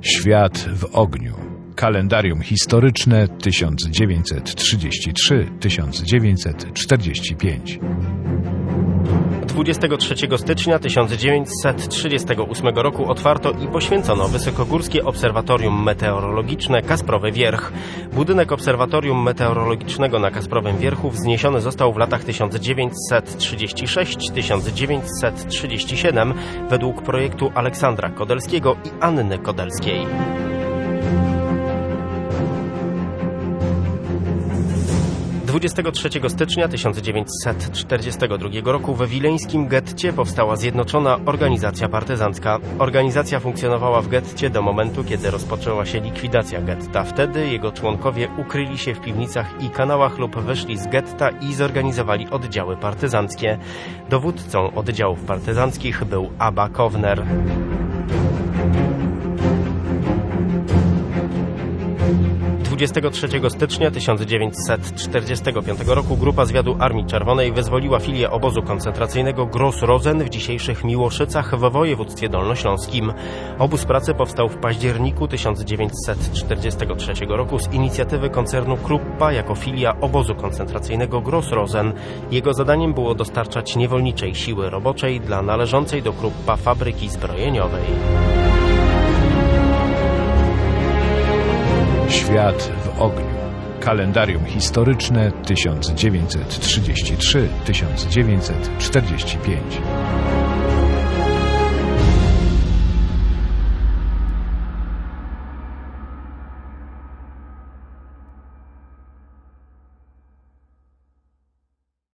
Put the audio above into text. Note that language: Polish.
Świat w ogniu. Kalendarium historyczne 1933-1945. 23 stycznia 1938 roku otwarto i poświęcono Wysokogórskie Obserwatorium Meteorologiczne Kasprowy Wierch. Budynek Obserwatorium Meteorologicznego na Kasprowym Wierchu wzniesiony został w latach 1936-1937 według projektu Aleksandra Kodelskiego i Anny Kodelskiej. 23 stycznia 1942 roku we wileńskim getcie powstała Zjednoczona Organizacja Partyzancka. Organizacja funkcjonowała w getcie do momentu, kiedy rozpoczęła się likwidacja getta. Wtedy jego członkowie ukryli się w piwnicach i kanałach lub wyszli z getta i zorganizowali oddziały partyzanckie. Dowódcą oddziałów partyzanckich był Abba Kovner. 23 stycznia 1945 roku grupa zwiadu Armii Czerwonej wyzwoliła filię obozu koncentracyjnego Gross-Rosen w dzisiejszych Miłoszycach w województwie dolnośląskim. Obóz pracy powstał w październiku 1943 roku z inicjatywy koncernu Kruppa jako filia obozu koncentracyjnego Gross-Rosen. Jego zadaniem było dostarczać niewolniczej siły roboczej dla należącej do Kruppa fabryki zbrojeniowej. Świat w ogniu. Kalendarium historyczne 1933-1945.